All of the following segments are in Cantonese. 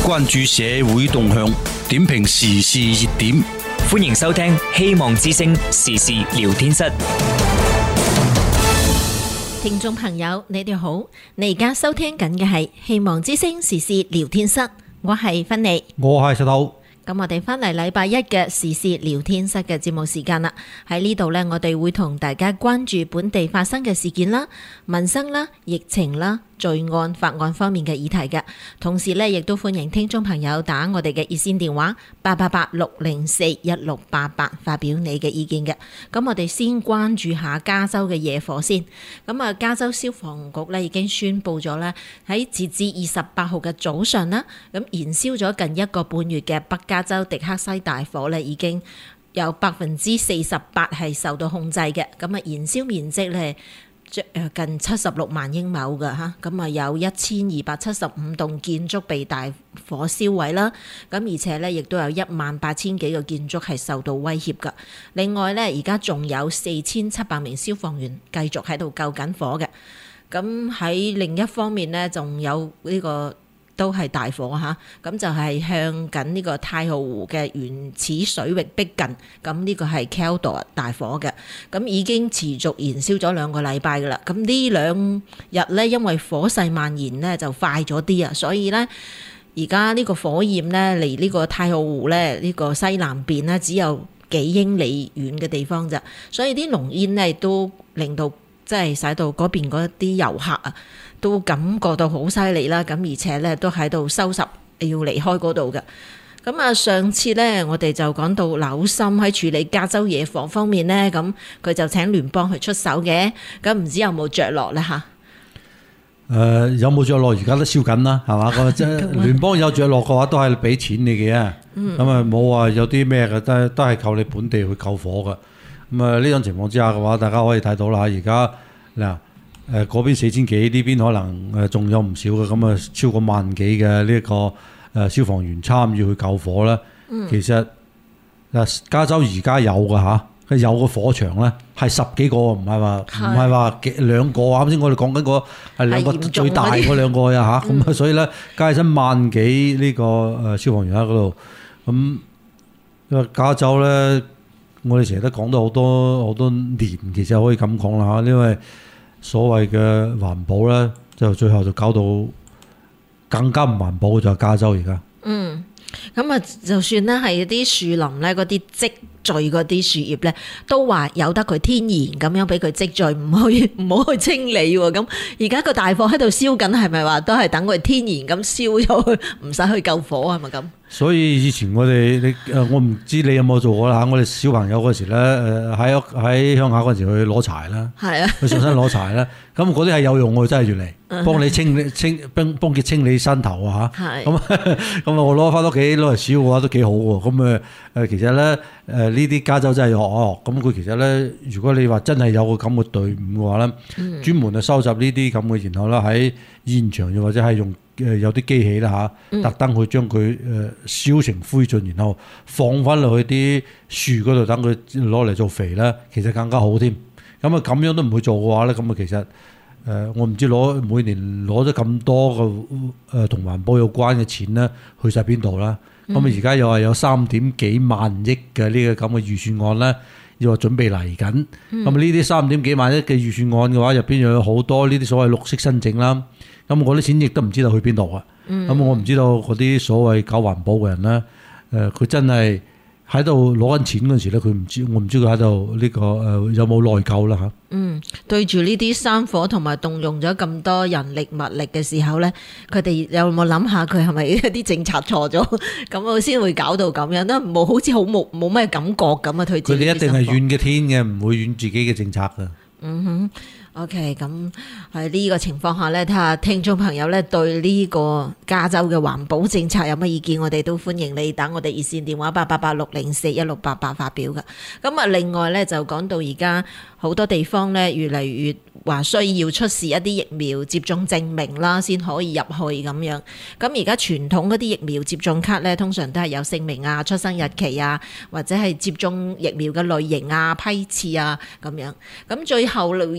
關注社會動向，點評時事熱點。 歡迎收聽希望之聲時事聊天室。 聽眾朋友，你哋好，你而家收聽緊嘅係希望之聲時事聊天室，我係芬妮， 我係石頭。 咁我哋翻嚟禮拜一嘅時事聊天室嘅節目時間啦。喺呢度呢，我哋會同大家關注本地發生嘅事件啦、民生啦、疫情啦、罪案、法案方面嘅議題嘅。同時呢，亦都歡迎聽眾朋友打我哋嘅熱線電話888-604-1688發表你嘅意見嘅。咁我哋先關注下加州嘅野火先。咁啊，加州消防局呢已經宣布咗呢，喺截至28號嘅早上啦，咁燃燒咗近1個半月嘅北加州迪克西大火呢，已經有48%係受到控制嘅。咁啊，燃燒面積呢近76萬英畝嘅嚇，咁啊有1275棟建築被大火燒毀啦，咁而且咧亦都有18000幾個建築係受到威脅嘅。另外咧，而家仲有4700名消防員繼續喺度救緊火嘅。咁喺另一方面咧，仲有呢個都係大火嚇，咁就係向緊呢個太浩湖嘅原始水域逼近，咁呢個係 Caldor 大火嘅，咁已經持續燃燒咗2個禮拜噶啦，咁呢2日咧，因為火勢蔓延咧就快咗啲啊，所以咧而家呢個火焰咧離呢個太浩湖咧呢個西南邊咧只有幾英里遠嘅地方咋，所以啲濃煙咧都令到即係使到嗰邊嗰啲遊客啊都感覺到好犀利啦，咁而且咧都喺度收拾要離開嗰度嘅。咁啊，上次咧我哋就講到紐森喺處理加州野火方面咧，咁佢就請聯邦去出手嘅，咁唔知有冇着落咧嚇？ 有冇着落？而家都燒緊啦，係嘛？即係聯邦有着落嘅話，都係俾錢你嘅。咁啊冇話有啲咩嘅，都係靠你本地去救火嘅。咁啊呢種情況之下嘅話，大家可以睇到啦。而家嗱。嗰邊4000幾，呢邊可能仲有唔少嘅，咁啊超過1萬幾嘅呢個消防員參與去救火啦。其實加州而家有嘅嚇，佢有個火場咧係10幾個，唔係話2個啊。啱先我哋講緊個係2個最大嗰2個呀嚇，咁所以咧加起身1萬幾呢個消防員喺嗰度。咁加州咧，我哋成日都講到好多年，其實可以咁講啦嚇，因為所謂嘅環保咧，就最後就搞到更加唔環保，就係加州而家。 咁啊，就算咧係啲樹林咧，嗰啲積聚嗰啲樹葉咧，都話由得佢天然咁樣俾佢積聚，唔好去清理喎。咁而家個大火喺度燒緊，係咪話都係等佢天然咁燒咗佢，唔使去救火係咪咁？所以以前我唔知你有冇做過啦。我哋小朋友嗰時咧，喺鄉下嗰時去攞柴啦， 係啊， 去上山攞柴啦。咁嗰啲係有用喎，真係越嚟幫你幫佢清理山頭啊嚇。咁我攞翻屋企攞嚟燒嘅話都幾好喎。咁其實咧呢啲加州真係學。咁佢其實咧，如果你話真係有個咁嘅隊伍嘅話咧，專門去收集呢啲咁嘅，然後咧喺現場又或者係用有啲機器啦嚇，特登去將佢燒成灰燼，然後放翻落去啲樹嗰度，等佢攞嚟做肥啦，其實更加好添。咁啊咁樣都唔會做嘅話咧，咁啊其實我唔知每年攞咗咁多個同環保有關嘅錢咧，去晒邊度啦？咁啊而家又話有3點幾萬億嘅呢個咁嘅預算案咧，要話準備嚟緊。咁呢啲3點幾萬億嘅預算案嘅話，入邊又有好多呢啲所謂綠色申請啦。咁我啲錢亦都唔知道去邊度啊！咁我唔知道嗰啲所謂搞環保嘅人咧，佢真係喺度攞緊錢嗰陣時咧，我唔知佢喺度呢個有冇內疚啦嚇。 對住呢啲山火同埋動用咗咁多人力物力嘅時候咧，佢哋有冇諗下佢係咪一啲政策錯咗，咁我先會搞到咁樣咧？冇好似好冇咩感覺咁啊！佢哋一定係怨嘅天嘅，唔會怨自己嘅政策㗎。 OK， 咁喺呢個情況下咧，睇下聽眾朋友咧對呢個加州嘅環保政策有乜意見，我哋都歡迎你打我哋熱線電話888-604-1688發表㗎。咁啊，另外咧就講到而家好多地方咧越嚟越話需要出示一啲疫苗接種證明啦，先可以入去咁樣。咁而家傳統嗰啲疫苗接種卡咧，通常都係有姓名啊、出生日期啊，或者係接種疫苗嘅類型啊、批次啊咁樣。咁最後一次接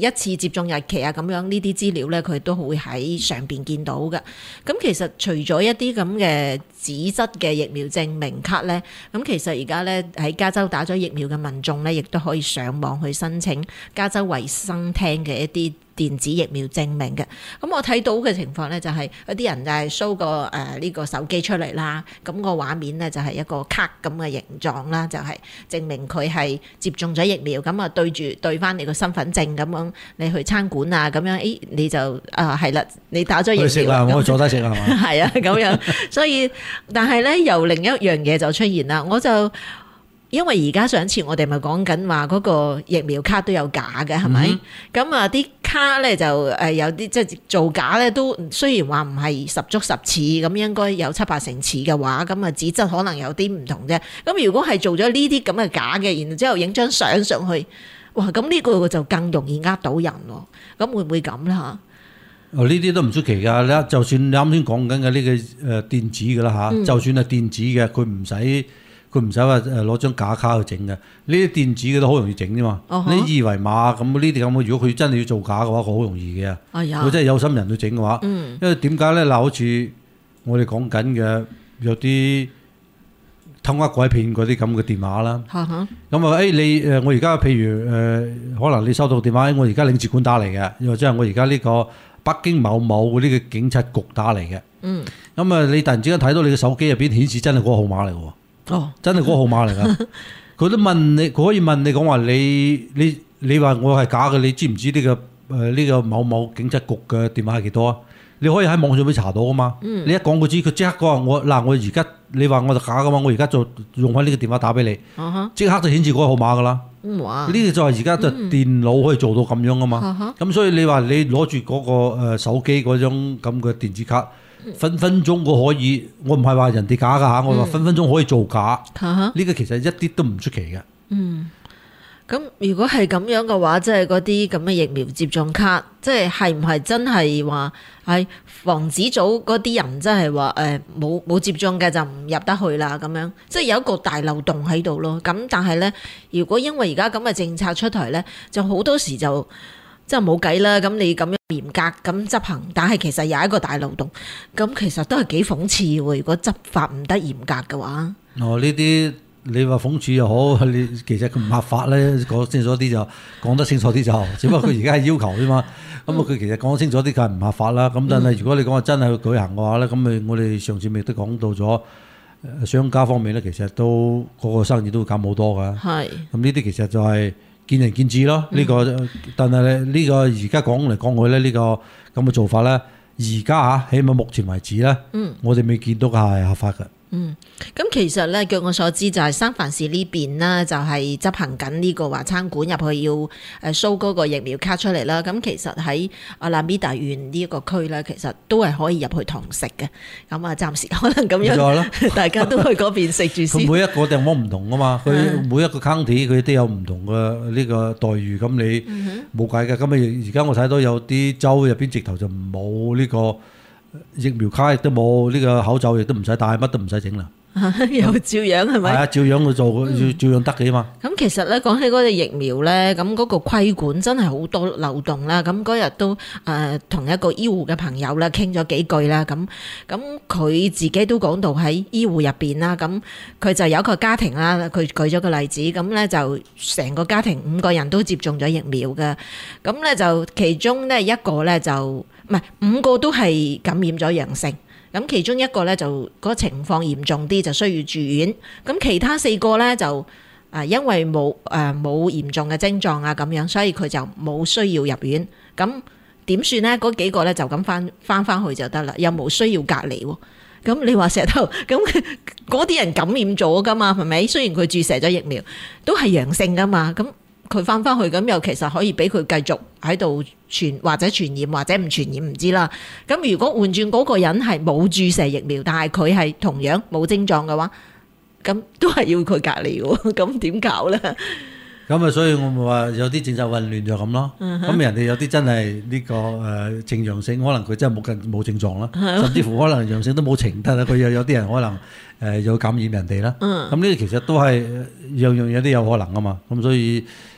接種日期啊咁樣呢啲資料咧，佢都會喺上邊見到嘅。咁其實除咗一啲咁嘅紙質嘅疫苗證明卡咧，咁其實而家咧喺加州打咗疫苗嘅民眾咧，亦都可以上網去申請加州衛生廳嘅一啲電子疫苗證明嘅。咁我睇到嘅情況咧，就係有啲人就係 show 個呢個手機出嚟啦，咁個畫面咧就係一個卡咁嘅形狀啦，就係證明佢係接種咗疫苗，咁啊對翻你個身份證咁樣，你去餐館啊咁樣，你就係啦，你打咗疫苗。 去食啦，我坐低食係嘛？ 係啊，咁樣，所以但係咧又另一樣嘢就出現啦，我就。因為而家上次我哋咪講緊話嗰個疫苗卡都有假嘅，係咪？咁啊啲卡咧就有啲即係造假咧，都雖然話唔係十足十似，咁應該有7-8成似嘅話，咁啊紙質可能有啲唔同啫。咁如果係做咗呢啲咁嘅假嘅，然之後影張相上去，哇！咁呢個就更容易呃到人喎。咁會唔會咁咧嚇？ 呢啲都唔出奇㗎。就算你啱先講緊嘅呢個電子㗎啦嚇，就算係電子嘅，佢唔使話攞張假卡去整嘅，呢啲電子嘅都好容易整啫嘛。呢二維碼咁呢啲咁，如果佢真係要做假嘅話，佢好容易嘅。佢真係有心人去整嘅話，因為點解咧？嗱，好似我哋講緊嘅有啲偷呃拐騙嗰啲咁嘅電話啦。咁啊，你我而家譬如可能你收到電話，我而家領事館打嚟嘅，又或者係我而家呢個北京某某嗰啲嘅警察局打嚟嘅。咁啊，你突然之間睇到你嘅手機入邊顯示真係嗰個號碼嚟嘅喎。真係嗰個號碼嚟㗎，佢都問你，佢可以問你講話，你話我係假嘅，你知唔知呢個某某警察局嘅電話係幾多啊？你可以喺網上邊查到㗎嘛。你一講佢知，佢即刻講話我而家你話我就假㗎嘛，我而家就用返呢個電話打俾你，即刻就顯示嗰個號碼㗎啦。呢個就係而家就電腦可以做到咁樣㗎嘛。咁所以你話你攞住嗰個手機嗰種咁嘅電子卡。分分鐘我可以，我唔係話人哋假㗎嚇，我話分分鐘可以做假。呢個其實一啲都唔出奇嘅。 咁如果係咁樣嘅話，即係嗰啲咁嘅疫苗接種卡，即係唔係真係話係防止組嗰啲人，即係話冇接種嘅就唔入得去啦咁樣，即係有一個大漏洞喺度咯。咁但係咧，如果因為而家咁嘅政策出台咧，就好多時就。即係冇計啦，咁你咁樣嚴格咁執行，但係其實有一個大漏洞，咁其實都係幾諷刺喎。如果執法唔得嚴格嘅話， 呢啲你話諷刺又好，你其實佢唔合法咧，講清楚啲就講得清楚啲就，只不過佢而家係要求啫嘛。咁佢其實講清楚啲，梗係唔合法啦。咁但係如果你講話真係去舉行嘅話咧，咁我哋上次咪都講到咗商家方面咧，其實都嗰個生意都會減好多㗎。係。咁呢啲其實就係。見仁見智咯，呢個，但係咧呢個而家講嚟講去咧，呢個咁嘅做法咧，而家起碼目前為止咧，我哋未見到係合法嘅。 咁其實咧，據我所知就係三藩市呢邊呢，就係執行緊呢個話餐館入去要show 嗰個疫苗卡出嚟啦。咁其實喺阿拉米達縣呢一個區咧，其實都係可以入去堂食嘅。咁啊，暫時可能咁樣，大家都去嗰邊食住先。 每一個地方唔同啊嘛，佢每一個 county 佢都有唔同嘅呢個待遇。咁你冇計嘅。咁而家我睇到有啲州入邊直頭就冇呢個。疫苗卡亦都冇，呢個口罩亦都唔使戴，乜都唔使整啦。 又照樣係咪？ 係啊，照樣去做，照樣得嘅嘛。 咁其實咧，講起嗰隻疫苗咧，咁嗰個規管真係好多漏洞啦。咁嗰日都同一個醫護嘅朋友咧傾咗幾句啦。咁佢自己都講到喺醫護入邊啦。咁佢就有一個家庭啦，佢舉咗個例子。咁咧就成個家庭5個人都接種咗疫苗嘅。咁咧就其中咧一個咧就唔係5個都係感染咗陽性。咁其中一個咧就嗰個情況嚴重啲，就需要住院。咁其他4個咧就因為冇嚴重嘅症狀啊咁樣，所以佢就冇需要入院。咁點算咧？嗰幾個咧就咁翻去就得啦，又冇需要隔離喎。咁你話石頭咁嗰啲人感染咗噶嘛？係咪？雖然佢注射咗疫苗，都係陽性噶嘛。咁佢翻去咁又其實可以俾佢繼續喺度或者傳染或者唔傳染唔知啦。咁如果換轉嗰個人係冇注射疫苗，但係佢係同樣冇症狀嘅話，咁都係要佢隔離喎。咁點搞咧？ 咁啊，所以我咪話有啲政策混亂就咁咯。咁人哋有啲真係呢個呈陽性，可能佢真係冇症狀啦，甚至乎可能陽性都冇呈得啦。佢有啲人可能有感染人哋啦。咁呢個其實都係樣樣有啲有可能啊嘛。咁所以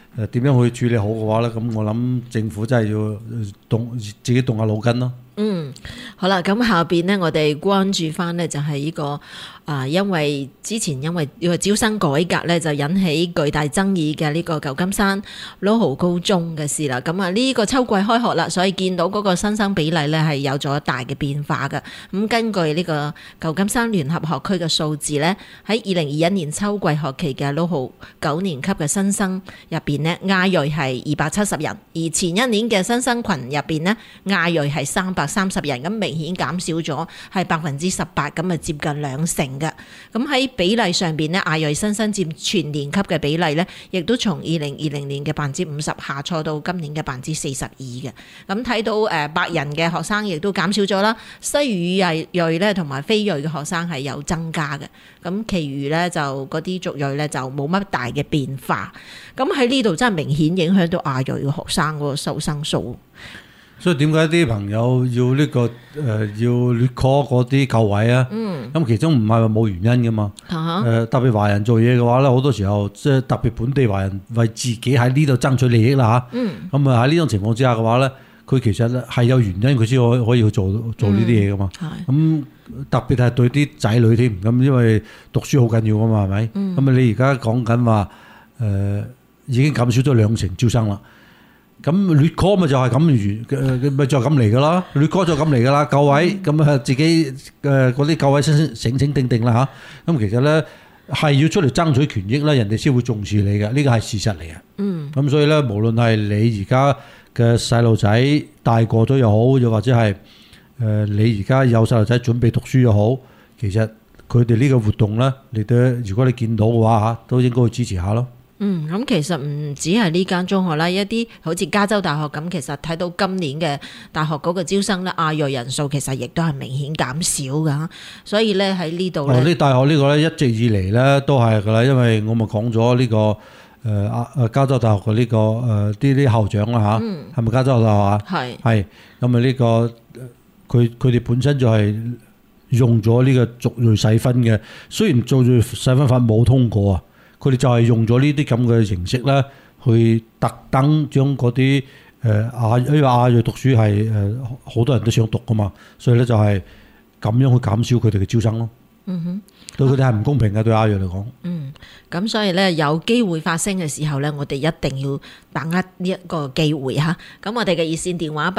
點樣去處理好嘅話咧，咁我諗政府真係要自己動下腦筋咯。 好啦，咁下邊呢，我哋關注翻呢就係呢個因為之前因為呢個招生改革呢，就引起巨大爭議嘅呢個舊金山 LoHo 高中嘅事啦。咁呢個秋季開學啦，所以見到嗰個新生比例呢係有咗大嘅變化嘅。咁根據呢個舊金山聯合學區嘅數字呢，喺2021年秋季學期嘅 LoHo 9年級嘅新生入邊呢，亞裔係270人，而前一年嘅新生群入邊呢，亞裔係330人，咁明顯減少咗係18%，咁接近20%嘅。咁喺比例上邊呢，亞裔新生佔全年級嘅比例呢，亦都從2020年嘅50%下挫到今年嘅42%嘅。咁睇到白人嘅學生亦都減少咗啦，西語裔咧同埋非裔嘅學生係有增加嘅。咁其餘咧就嗰啲族裔咧就冇乜大嘅變化。咁喺呢度真係明顯影響到亞裔嘅學生嗰個收生數。 所以點解啲朋友要呢個要劣 call 嗰啲舊位啊？咁其中唔係話冇原因噶嘛。特別華人做嘢嘅話咧，好多時候即係特別本地華人為自己喺呢度爭取利益啦嚇。咁喺呢種情況之下嘅話咧，佢其實係有原因佢先可以去做呢啲嘢噶嘛。咁特別係對啲仔女添，咁因為讀書好緊要噶嘛，係咪？咁你而家講緊話已經減少咗20%招生啦。咁劣 call 咪就係咁咪就係咁嚟噶啦，劣 call 就咁嚟噶啦，舊位咁自己嗰啲舊位醒定定啦嚇。咁其實咧係要出嚟爭取權益啦，人哋先會重視你嘅，呢個係事實嚟嘅。咁所以咧，無論係你而家嘅細路仔大個咗又好，又或者係你而家有細路仔準備讀書又好，其實佢哋呢個活動咧，你都如果你見到嘅話嚇，都應該去支持下咯。 咁其實唔止係呢間中學啦，一啲好似加州大學咁，其實睇到今年嘅大學嗰個招生咧，亞裔人數其實亦都係明顯減少噶，所以咧喺呢度咧， 大學呢個咧一直以嚟咧都係噶啦，因為我咪講咗呢個加州大學嘅呢個啲校長啦嚇，係咪加州大學啊？係咁啊，呢個佢哋本身就係用咗呢個族裔細分嘅，雖然族裔細分法冇通過啊。佢哋就係用咗呢啲咁嘅形式咧，去特登將嗰啲因為亞裔讀書係好多人都想讀噶嘛，所以咧就係咁樣去減少佢哋嘅招生咯。對佢哋係唔公平嘅，對亞裔嚟講。 咁所以咧有機會發生嘅時候咧，我哋一定要把握呢一個機會嚇。咁我哋嘅熱線電話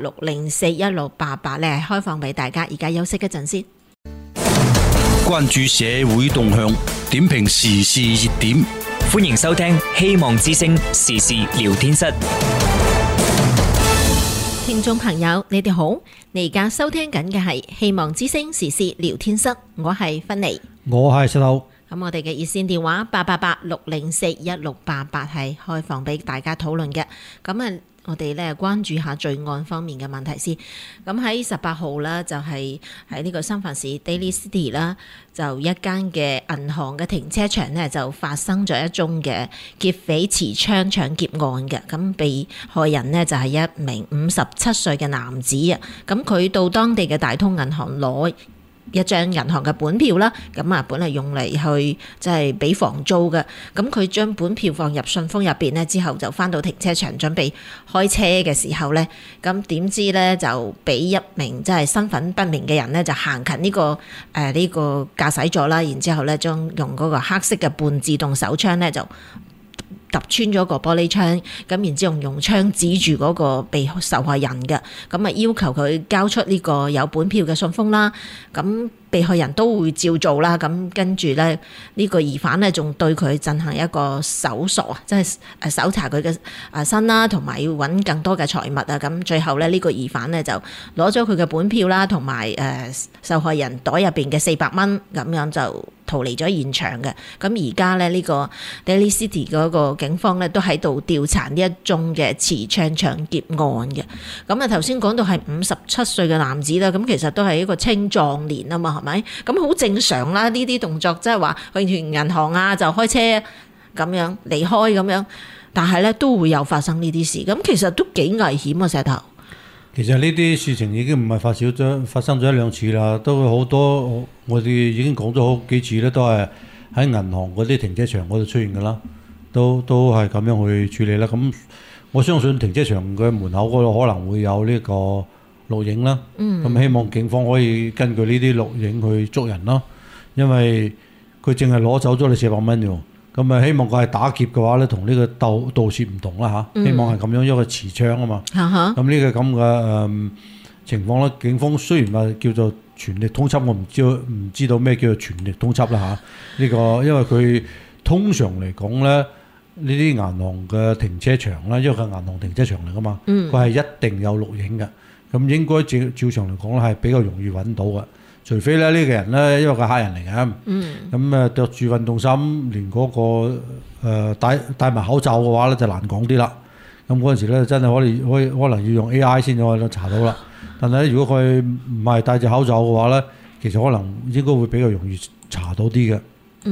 888-604-1688咧係開放俾大家，而家休息一陣先。 關注社會動向，點評時事熱點。 歡迎收聽希望之聲時事聊天室。 聽眾朋友，你哋好，你而家收聽緊嘅係希望之聲時事聊天室，我係芬妮， 我係石頭。 咁我哋嘅熱線電話888-604-1688係開放俾大家討論嘅。咁我哋咧關注下罪案方面嘅問題先。咁喺18號啦，就係喺呢個三藩市 Daly City 啦，就一間嘅銀行嘅停車場呢，就發生咗一宗嘅劫匪持槍搶劫案嘅。咁被害人呢，就係一名57歲嘅男子啊。咁佢到當地嘅大通銀行攞一張銀行嘅本票啦，咁本嚟用嚟去即係俾房租嘅。咁佢將本票放入信封入邊呢，之後就翻到停車場準備開車嘅時候呢，咁點知呢，就俾一名即係身份不明嘅人呢，就行近呢個駕駛座啦，然之後呢，將用嗰個黑色嘅半自動手槍呢，就揼穿咗個玻璃窗，咁然之後用槍指住嗰個被受害人嘅，咁要求佢交出呢個有本票嘅信封啦，咁被害人都會照做啦，咁跟住咧呢個疑犯咧仲對佢進行一個搜索啊，即係搜查佢嘅身啦，同埋要揾更多嘅財物啊，咁最後咧呢個疑犯咧就攞咗佢嘅本票啦，同埋受害人袋入邊嘅400蚊，咁樣就逃離咗現場嘅。咁而家咧呢個 Daly City 嗰個警方咧都喺度調查呢一宗嘅持槍搶劫案嘅。咁頭先講到係57歲嘅男子啦，咁其實都係一個青壯年啊嘛。係咪？咁好正常啦，呢啲動作即係話去完銀行啊就開車咁樣離開咁樣，但係咧都會有發生呢啲事，咁其實都幾危險啊！石頭， 其實呢啲事情已經唔係發生咗1-2次啦，都會好多，我哋已經講咗好幾次咧，都係喺銀行嗰啲停車場嗰度出現噶啦。 都係咁樣去處理啦。咁我相信停車場嘅門口嗰度可能會有呢個錄影啦。咁希望警方可以根據呢啲錄影去捉人咯。因為佢淨係攞走咗你400蚊啫喎。咁啊，希望佢係打劫嘅話咧，同呢個盜竊唔同啦嚇。希望係咁樣，因為持槍啊嘛。咁呢個咁嘅情況咧，警方雖然話叫做全力通緝，我唔知道咩叫做全力通緝啦嚇。呢個因為佢通常嚟講咧，呢啲銀行嘅停車場咧，因為佢係銀行停車場嚟噶嘛，佢係一定有錄影嘅。咁應該照常嚟講咧，係比較容易揾到嘅。除非咧呢個人咧，因為佢係黑人嚟嘅，咁着住運動衫，連嗰個戴埋口罩嘅話咧，就難講啲啦。咁嗰陣時咧，真係可能要用 AI 先可以查到啦。但係如果佢唔係戴住口罩嘅話咧，其實可能應該會比較容易查到啲嘅。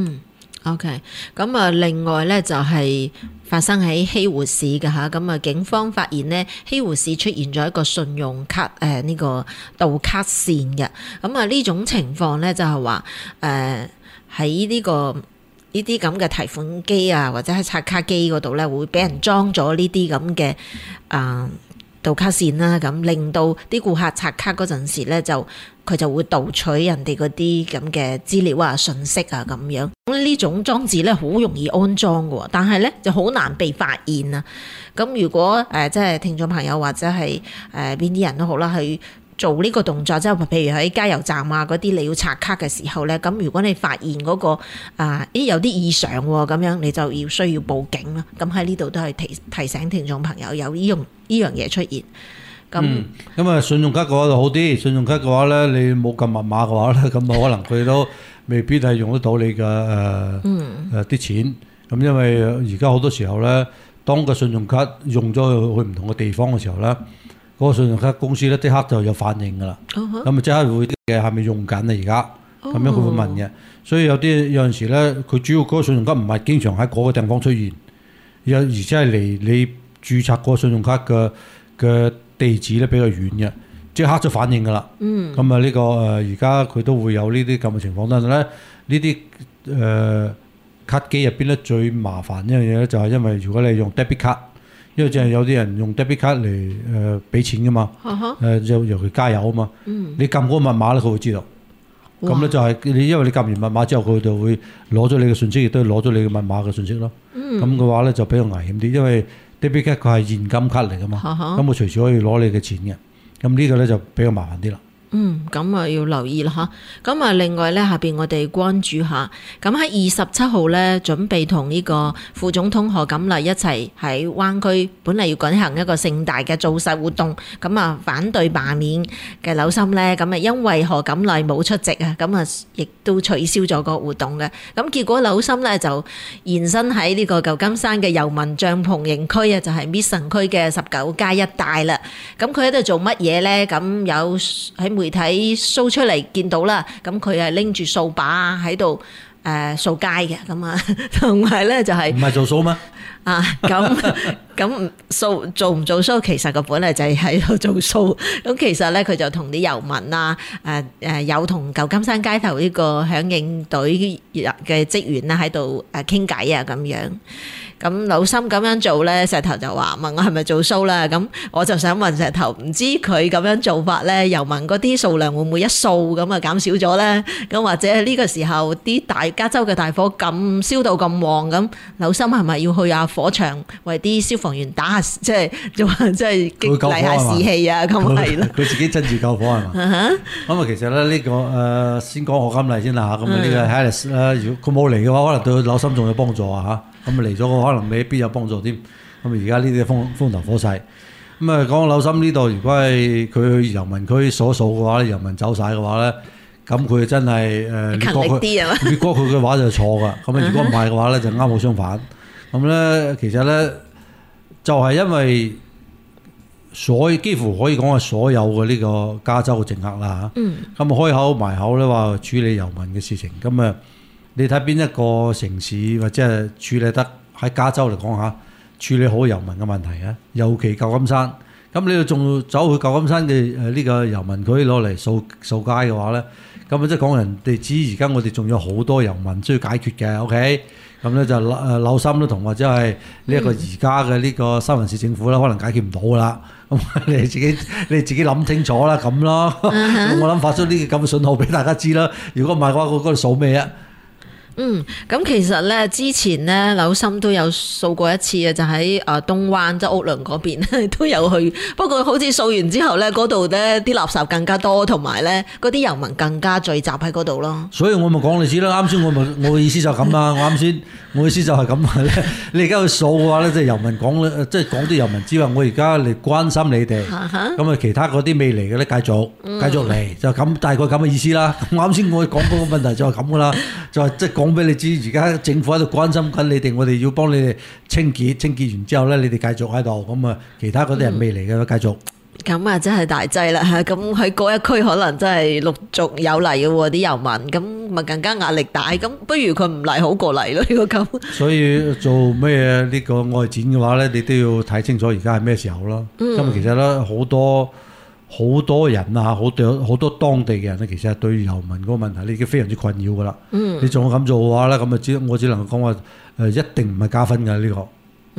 OK， 咁啊，另外咧就係發生喺希湖市嘅嚇，咁啊警方發現呢，希湖市出現咗一個信用卡呢個盜卡線嘅，咁啊呢種情況咧就係話喺呢啲咁嘅提款機啊，或者喺刷卡機嗰度咧，會俾人裝咗呢啲咁嘅盜卡線啦，咁令到啲顧客刷卡嗰陣時咧佢就會盜取人哋嗰啲咁嘅資料啊、信息啊咁樣。咁呢種裝置咧好容易安裝嘅，但係咧就好難被發現啊。咁如果即係聽眾朋友或者係邊啲人都好啦，去做呢個動作，即係譬如喺加油站啊嗰啲你要刷卡嘅時候咧，咁如果你發現嗰個有啲異常喎，咁樣你就需要報警啦。咁喺呢度都係提醒聽眾朋友有呢樣嘢出現。 咁啊，信用卡嘅話就好啲。信用卡嘅話咧，你冇撳密碼嘅話咧，咁啊可能佢都未必係用得到你嘅啲錢。咁因為而家好多時候咧，當個信用卡用咗去唔同嘅地方嘅時候咧，嗰個信用卡公司咧即刻就有反應㗎啦。咁啊即刻會嘅係咪用緊啊？而家咁樣佢會問嘅。所以有陣時咧，佢主要嗰個信用卡唔係經常喺嗰個地方出現，而且係離你註冊嗰個信用卡嘅地址咧比較遠嘅，即刻就反應㗎啦。咁啊呢個而家佢都會有呢啲咁嘅情況，但係咧呢啲卡機入邊咧最麻煩一樣嘢咧，就係因為如果你用 debit 卡，因為淨係有啲人用 debit 卡嚟俾錢㗎嘛，尤其加油啊嘛，你撳嗰個密碼咧佢會知道，咁咧就係你因為你撳完密碼之後，佢就會攞咗你嘅信息，亦都攞咗你嘅密碼嘅信息咯。咁嘅話咧就比較危險啲，因為debit 卡佢係現金卡嚟㗎嘛，咁我隨時可以攞你嘅錢嘅，咁呢個咧就比較麻煩啲啦。 咁啊要留意啦嚇。咁啊另外咧下邊我哋關注下，咁喺27號咧準備同呢個副總統賀錦麗一齊喺灣區，本嚟要舉行一個盛大嘅造勢活動，咁啊反對罷免嘅柳森咧，咁啊因為賀錦麗冇出席啊，咁啊亦都取消咗個活動嘅。咁結果柳森咧就現身喺呢個舊金山嘅遊民帳篷營區啊，就係 Mission 區嘅19+一帶啦。咁佢喺度做乜嘢咧？咁有喺媒體 show 出嚟見到啦，咁佢係拎住掃把喺度掃街嘅，咁啊同埋咧就係唔係做數咩？ 咁做唔做 show， 其實個本嚟就係喺度做 show。咁其實咧佢就同啲遊民啊，有同舊金山街頭呢個響應隊嘅職員啦喺度傾偈啊咁樣。咁柳森咁樣做咧，石頭就話問我係咪做 show 啦？咁我就想問石頭，唔知佢咁樣做法咧，遊民嗰啲數量會唔會一掃咁啊減少咗咧？咁或者呢個時候啲大加州嘅大火咁燒到咁旺，咁柳森係咪要去下火場為啲消防員打下，即係激勵下士氣啊？咁係咯， 佢自己親自救火係嘛？咁啊，其實咧呢個先講賀錦麗先啦嚇。咁啊呢個 Harris 啦，如果佢冇嚟嘅話，可能對柳森仲有幫助啊嚇。咁啊嚟咗可能未必有幫助添。咁啊而家呢啲風頭火勢。咁啊講柳森呢度，如果係佢去遊民區數嘅話咧，遊民走晒嘅話咧，咁佢真係勤力啲啊嘛。 如果佢嘅話就錯㗎。咁啊如果唔係嘅話咧，就啱好相反。咁咧其實咧就係因為幾乎可以講係所有嘅呢個加州嘅政客啦嚇。咁開口埋口咧話處理遊民嘅事情。咁啊你睇邊一個城市或者係處理得喺加州嚟講下處理好遊民嘅問題啊？尤其舊金山，咁你仲走去舊金山嘅呢個遊民區攞嚟掃街嘅話咧， 咁啊即係講人哋知而家我哋仲有好多遊民需要解決嘅。OK， 咁咧就紐森都同或者係呢一個而家嘅呢個三藩市政府啦，可能解決唔到噶啦。咁你自己諗清楚啦，咁咯。我諗發出呢個咁嘅信號俾大家知啦。如果唔係嘅話，嗰度數咩啊？ 咁其實咧之前咧紐森都有掃過一次嘅，就喺東灣即係屋崙嗰邊都有去。不過好似掃完之後咧，嗰度咧啲垃圾更加多，同埋咧嗰啲遊民更加聚集喺嗰度咯。 所以我咪講你知啦。啱先我嘅意思就係咁啦。我意思就係咁咧。你而家去掃嘅話咧，即係遊民講咧，即係講啲遊民之外，我而家嚟關心你哋。咁啊，其他嗰啲未嚟嘅咧，繼續嚟，就咁大概咁嘅意思啦。啱先我講嗰個問題就係咁噶啦，就係即係講俾你知，而家政府喺度關心緊你哋，我哋要幫你哋清潔完之後咧，你哋繼續喺度。咁啊，其他嗰啲人未嚟嘅繼續。 咁啊，真係大劑啦嚇！咁喺嗰一區可能真係陸續有嚟嘅喎啲遊民，咁咪更加壓力大。咁不如佢唔嚟好過嚟咯，呢個咁。所以做咩呢個外展嘅話咧，你都要睇清楚而家係咩時候咯。因為其實咧好多人啊，好多當地嘅人咧，其實係對遊民嗰個問題咧已經非常之困擾噶啦。你仲咁做嘅話咧，咁啊我只能夠講話一定唔係加分嘅呢個。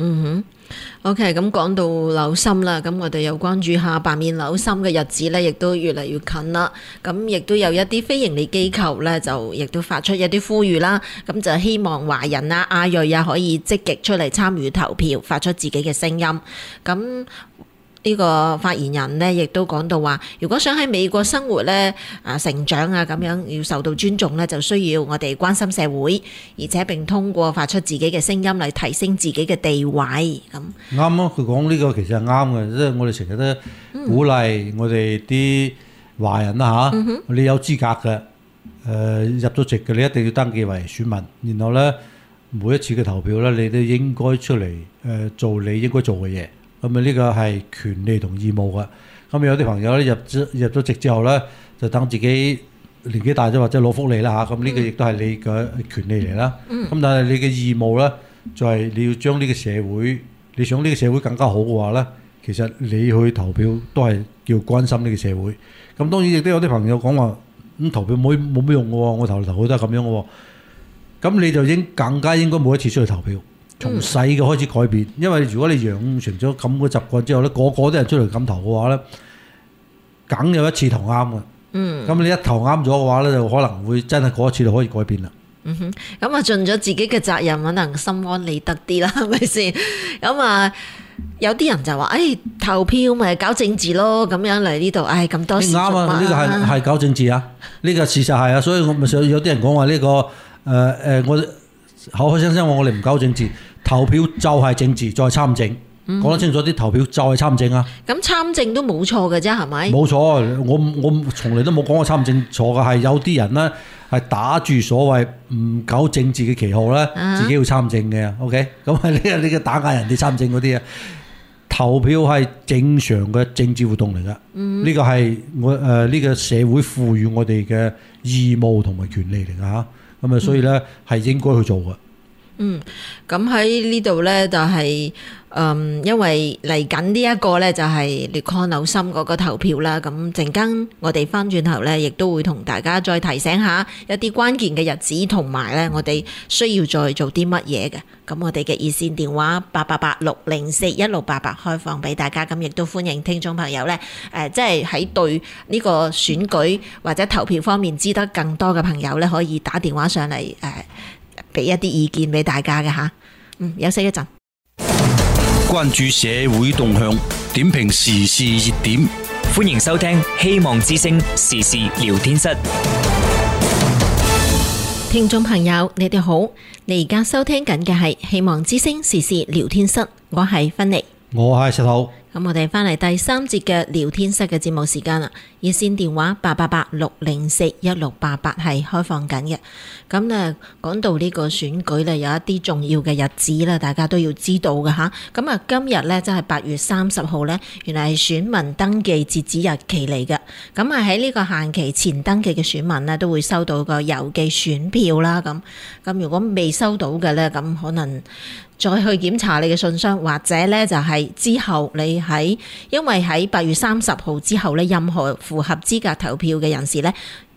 OK， 咁講到紐森啦，咁我哋又關注下罷免紐森嘅日子咧，亦都越嚟越近啦。咁亦都有一啲非營利機構咧，就亦都發出一啲呼籲啦。咁就希望華人啊、亞裔啊可以積極出嚟參與投票，發出自己嘅聲音。咁呢個發言人呢，亦都講到話，如果想喺美國生活呢、成長啊咁樣，要受到尊重呢，就需要我哋關心社會，而且並通過發出自己嘅聲音嚟提升自己嘅地位。咁啱咯，佢講呢個其實係啱嘅，即係我哋成日都鼓勵我哋啲華人啦嚇，你有資格嘅入咗籍嘅，你一定要登記為選民，然後呢，每一次嘅投票呢，你都應該出嚟做你應該做嘅嘢。咁啊，呢個係權利同義務嘅。咁有啲朋友咧入咗籍之後咧，就等自己年紀大咗或者攞福利啦嚇。咁呢個亦都係你嘅權利嚟啦。咁但係你嘅義務咧，就係你要將呢個社會，你想呢個社會更加好嘅話咧，其實你去投票都係叫關心呢個社會。咁當然亦都有啲朋友講話咁投票冇乜用嘅喎，我投去都係咁樣嘅喎。咁你就更加應該每一次出去投票。從細嘅開始改變，因為如果你養成咗咁嘅習慣之後咧，個個都係出嚟咁投嘅話咧，梗有一次投啱嘅。咁你一投啱咗嘅話咧，就可能會真係嗰一次就可以改變啦。 咁啊，盡咗自己嘅責任，可能心安理得啲啦，係咪先？咁啊，有啲人就話，投票咪搞政治咯，咁樣嚟呢度，咁多事做啊。啱啊，呢個係搞政治啊，呢個事實係啊，所以我咪想有啲人講話呢個我口口聲聲話我哋唔搞政治。投票就係政治，再參政，講得清楚啲。投票就係參政啊！咁參政都冇錯嘅啫，係咪？冇錯，我從嚟都冇講過參政錯嘅，係有啲人呢係打住所謂唔搞政治嘅旗號咧，自己要參政嘅。OK， 咁係呢個打壓人哋參政嗰啲啊。投票係正常嘅政治活動嚟㗎，呢個係我呢個社會賦予我哋嘅義務同埋權利嚟㗎嚇。咁啊，所以咧係應該去做嘅。咁喺呢度呢，就係因為嚟緊呢一個呢，就係列康紐森嗰個投票啦。咁陣間我哋翻轉頭呢，亦都會同大家再提醒下一啲關鍵嘅日子，同埋呢我哋需要再做啲乜嘢嘅。咁我哋嘅熱線電話888-604-1688開放俾大家，咁亦都歡迎聽眾朋友呢，即係喺對呢個選舉或者投票方面知得更多嘅朋友呢，可以打電話上嚟俾一啲意見俾大家嘅吓。休息一陣。 關注社會動向，點評時事熱點， 歡迎收聽希望之聲時事聊天室。 聽眾朋友，你哋好，你而家收聽緊嘅係希望之聲時事聊天室，我係芬妮， 我係石頭。 咁我哋翻嚟第三節嘅聊天室嘅節目時間啦，熱線電話888-604-1688係開放緊嘅。咁咧講到呢個選舉咧，有一啲重要嘅日子啦，大家都要知道嘅吓。咁啊，今日咧即係8月30號咧，原來係選民登記截止日期嚟嘅。咁啊喺呢個限期前登記嘅選民咧，都會收到個郵寄選票啦。咁如果未收到嘅咧，咁可能再去檢查你嘅信箱，或者咧就係之後你因為喺8月30號之後咧，任何符合資格投票嘅人士咧，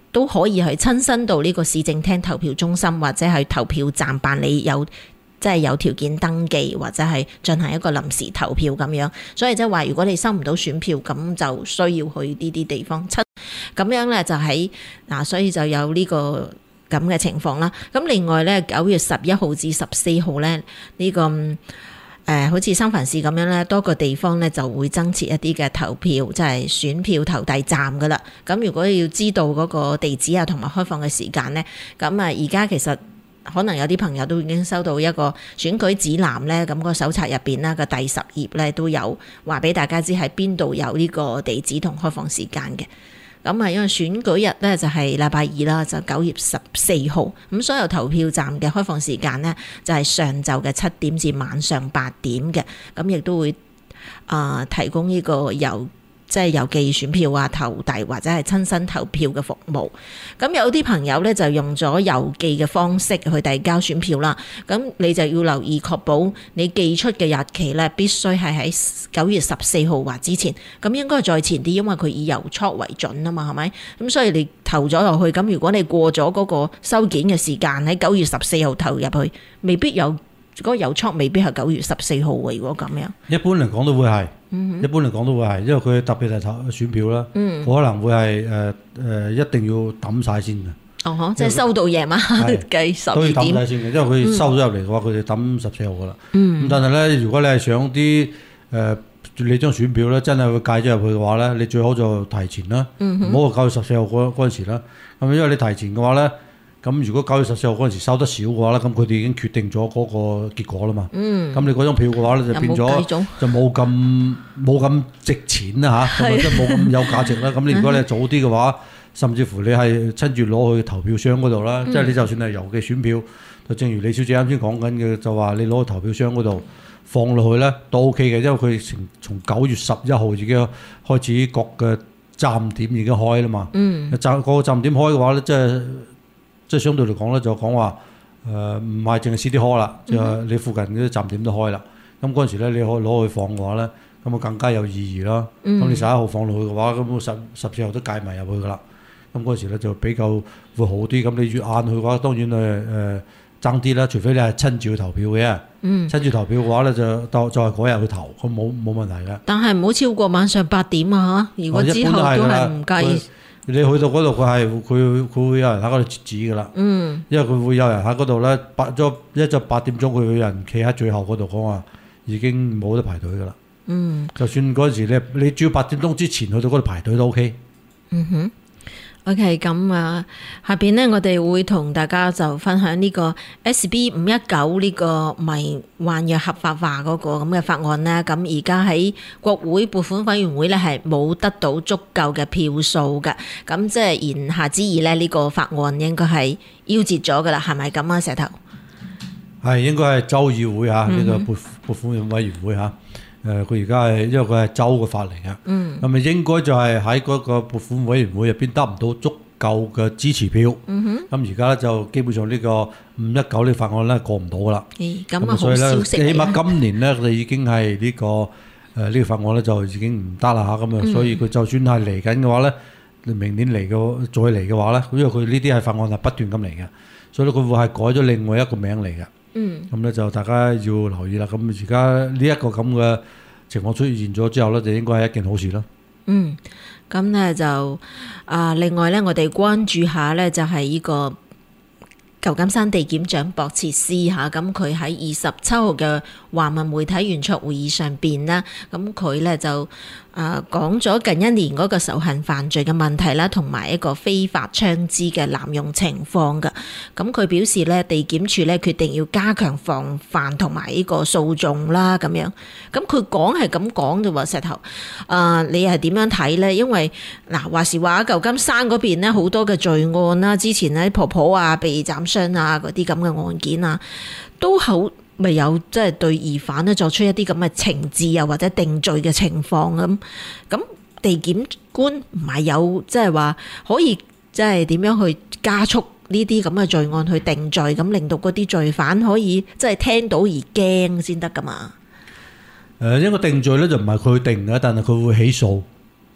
都可以去親身到呢個市政廳投票中心或者係投票站辦理即係有條件登記或者係進行一個臨時投票咁樣。所以即係話，如果你收唔到選票，咁就需要去呢啲地方咁樣咧，就所以就有呢個咁嘅情況啦。咁另外咧，9月11號至14號咧，呢個好似三藩市咁樣咧，多個地方咧就會增設一啲嘅投票，即係選票投遞站噶啦。咁如果要知道嗰個地址啊同埋開放嘅時間咧，咁而家其實可能有啲朋友都已經收到一個選舉指南咧，咁個手冊入邊啦，個第10頁咧都有話俾大家知喺邊度有呢個地址同開放時間嘅。咁因為選舉日咧就係禮拜二啦，就9月14號。咁所有投票站嘅開放時間呢，就係上晝嘅7點至晚上8點嘅。咁亦都會提供呢個即係郵寄選票啊、投遞或者係親身投票嘅服務。咁有啲朋友咧就用咗郵寄嘅方式去遞交選票啦。咁你就要留意確保你寄出嘅日期咧必須係喺9月14號或之前。咁應該再前啲，因為佢以郵戳為準啊嘛，係咪？咁所以你投咗落去，咁如果你過咗嗰個收件嘅時間喺9月14號投入去，未必有嗰個郵戳，未必係9月14號喎。如果咁樣， 一般嚟講都會係。一般嚟講都會係，因為佢特別係投選票啦，可能會係一定要抌晒先嘅。 即係收到夜晚計12點都要抌晒先嘅，因為佢收咗入嚟嘅話，佢哋抌14號噶啦。咁但係咧，如果你係想啲你張選票咧真係會計咗入去嘅話咧，你最好就提前啦，唔好9月14號嗰陣時啦。咁因為你提前嘅話咧，咁如果9月14號嗰陣時收得少嘅話咧，咁佢哋已經決定咗嗰個結果啦嘛。咁你嗰張票嘅話咧就變咗就冇咁值錢啦嚇，咁即係冇咁有價值啦。咁你如果你早啲嘅話，甚至乎你係親自攞去投票箱嗰度啦，即係你就算係郵寄選票，就正如李小姐啱先講緊嘅，就話你攞去投票箱嗰度放落去咧都 OK 嘅，因為佢從9月11號已經開始各嘅站點已經開啦嘛。個站點開嘅話咧，即係相對嚟講咧，就講話唔係淨係 City Hall 啦，就你附近嗰啲站點都開啦。咁嗰陣時咧，你可以攞去放嘅話咧，咁啊更加有意義啦。咁你11號放落去嘅話，咁14號都計埋入去噶啦。咁嗰陣時咧就比較會好啲。咁你越晏去嘅話，當然爭啲啦。除非你係親自去投票嘅，親自投票嘅話咧就係嗰日去投，咁冇問題嘅。 但係唔好超過晚上8點啊嚇！如果之後都係唔計。 你去到嗰度，佢會有人喺嗰度截止噶啦。因為佢會有人喺嗰度咧，8點鐘佢會有人企喺最後嗰度講話，已經冇得排隊噶啦。就算嗰陣時你只要8點鐘之前去到嗰度排隊都 OK。 OK， 咁下邊呢，我哋會同大家就分享呢個 SB 519呢個迷幻藥合法化嗰個咁嘅法案啦。咁而家喺國會撥款委員會呢，係冇得到足夠嘅票數嘅，咁即係言下之意呢，呢個法案應該係夭折咗噶啦，係咪咁啊？石頭係應該係州議會嚇，呢個撥款委員會嚇。佢而家係因為佢係州嘅法嚟嘅，咁咪應該就係喺嗰個撥款委員會入邊得唔到足夠嘅支持票。咁而家咧就基本上呢個519呢個法案咧過唔到噶啦。 咁所以咧， 起碼今年咧，佢已經係呢個法案咧就已經唔得啦嚇。咁啊，所以佢就算係嚟緊嘅話咧，明年嚟嘅再嚟嘅話咧，因為佢呢啲係法案係不斷咁嚟嘅，所以佢會係改咗另外一個名嚟嘅。咁咧就大家要留意啦。咁而家呢一個咁嘅情況出現咗之後咧，就應該係一件好事啦。 咁咧就另外咧，我哋關注下咧就係呢個舊金山地檢長博切斯嚇。咁佢喺27號嘅華文媒體圓桌會議上邊呢，咁佢咧就講咗近1年嗰個仇恨犯罪嘅問題啦，同埋一個非法槍支嘅濫用情況嘅。咁佢表示咧，地檢署咧決定要加強防範同埋呢個訴訟啦，咁樣。咁佢講係咁講嘅喎，石頭。你係點樣睇咧？因為話時話舊金山嗰邊咧好多嘅罪案啦，之前咧婆婆啊被斬傷啊嗰啲咁嘅案件啊，都好。咪有即係對疑犯咧作出一啲咁嘅懲治又或者定罪嘅情況咁地檢官唔係有即係話可以即係點樣去加速呢啲咁嘅罪案去定罪，咁令到嗰啲罪犯可以即係聽到而驚先得噶嘛？ 應該定罪咧就唔係佢定嘅，但係佢會起訴，因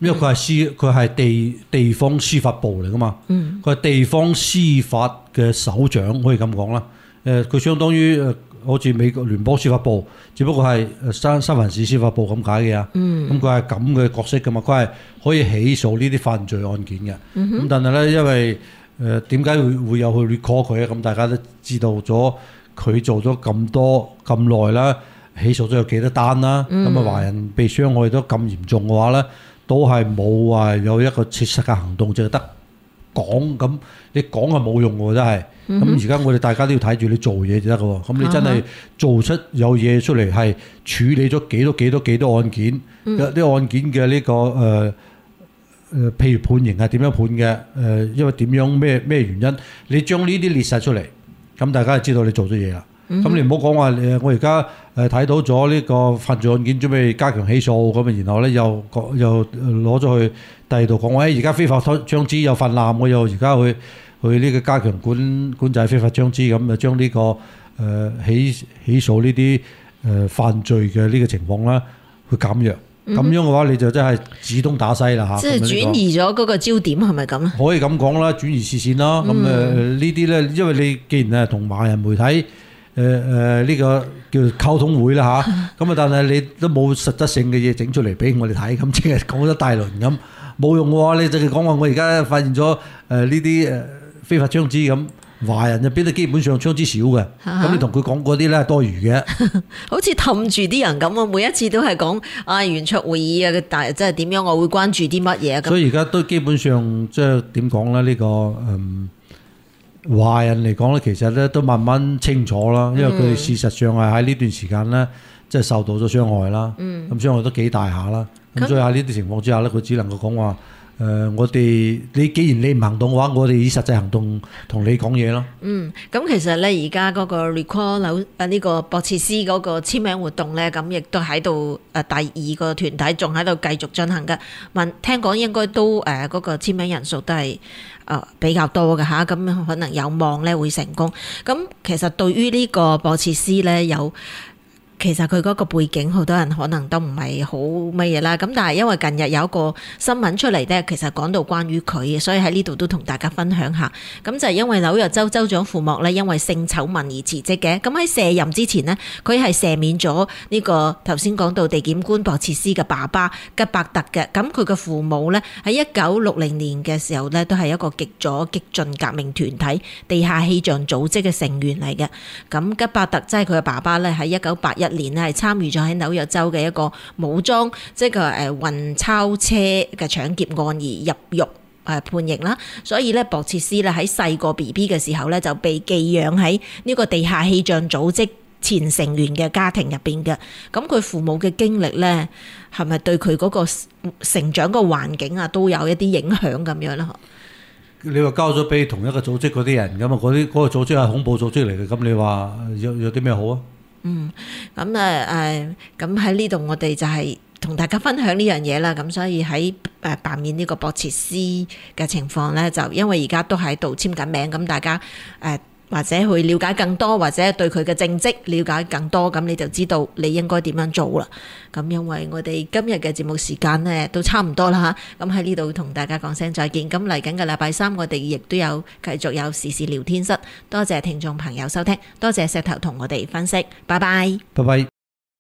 因為佢係地方司法部嚟噶嘛，佢係地方司法嘅首長可以咁講啦。佢相當於好似美國聯邦司法部，只不過係三藩市司法部咁解嘅啊。咁佢係咁嘅角色噶嘛，佢係可以起訴呢啲犯罪案件嘅。咁但係咧，因為點解會有去 recall 佢咧？咁大家都知道咗，佢做咗咁耐啦，起訴咗有幾多單啦。咁華人被傷害都咁嚴重嘅話咧，都係冇話有一個切實嘅行動，淨係得講。咁你講係冇用喎，真係。咁而家我哋大家都要睇住你做嘢就得嘅喎。咁你真係做出有嘢出嚟，係處理咗幾多案件？啲案件嘅呢個譬如判刑係點樣判嘅？因為點樣咩原因？你將呢啲列晒出嚟，咁大家就知道你做咗嘢啦。咁你唔好講話我而家睇到咗呢個犯罪案件準備加強起訴，咁然後咧又攞咗去第二度講話，而家非法槍支有泛濫，我又而家去呢個加強管制非法槍支，咁就將呢個起訴呢啲犯罪嘅呢個情況啦，去減弱。咁樣嘅話，你就真係指東打西啦嚇。 即係轉移咗嗰個焦點，係咪咁啊？ 可以咁講啦，轉移視線啦。咁呢啲咧，因為你既然係同華人媒體呢個叫溝通會啦嚇，咁但係你都冇實質性嘅嘢整出嚟俾我哋睇，咁即係講咗大輪咁冇用嘅話，你就係講話我而家發現咗呢啲非法槍支咁。華人入邊都基本上槍支少嘅，咁你同佢講嗰啲咧係多餘嘅， 好似氹住啲人咁啊！每一次都係講圓桌會議啊，但係即係點樣，我會關注啲乜嘢。 所以而家都基本上即係點講咧？呢個華人嚟講咧，其實咧都慢慢清楚啦，因為佢哋事實上係喺呢段時間咧，即係受到咗傷害啦。咁傷害都幾大下啦。咁所以喺呢啲情況之下咧，佢只能夠講話。我哋你既然你唔行動嘅話，我哋以實際行動同你講嘢咯。 咁其實咧，而家嗰個 recall 呢個博設司嗰個簽名活動咧，咁亦都喺度第二個團體仲喺度繼續進行嘅。聽講應該都嗰個簽名人數都係比較多嘅嚇，咁可能有望咧會成功。咁其實對於呢個博設司咧其實佢嗰個背景，好多人可能都唔係好乜嘢啦。咁但係因為近日有一個新聞出嚟咧，其實講到關於佢嘅，所以喺呢度都同大家分享下。咁就係因為紐約州州長傅莫咧，因為性醜聞而辭職嘅。咁喺卸任之前呢，佢係赦免咗呢個頭先講到地檢官博設司嘅爸爸吉伯特嘅。咁佢嘅父母咧喺1960年嘅時候咧，都係一個極左激進革命團體地下氣象組織嘅成員嚟嘅。咁吉伯特即係佢嘅爸爸咧，喺1981年係參與咗喺紐約州嘅一個武裝即係個運鈔車嘅搶劫案而入獄判刑啦，所以咧博設司咧喺細個 BB 嘅時候咧就被寄養喺呢個地下氣象組織前成員嘅家庭入邊嘅。咁佢父母嘅經歷咧係咪對佢嗰個成長個環境啊都有一啲影響咁樣咧？ 你話交咗俾同一個組織嗰啲人咁啊，嗰個組織係恐怖組織嚟嘅，咁你話有啲咩好啊？ 咁喺呢度我哋就係同大家分享呢樣嘢啦。咁所以喺罷免呢個博設司嘅情況咧，就因為而家都喺度簽緊名，咁大家或者去了解更多，或者對佢嘅政績了解更多，咁你就知道你應該點樣做啦。咁因為我哋今日嘅節目時間咧都差唔多啦嚇，咁喺呢度同大家講聲再見。咁嚟緊嘅禮拜三，我哋亦都有繼續有時事聊天室。多謝聽眾朋友收聽，多謝石頭同我哋分析，拜拜。 拜拜。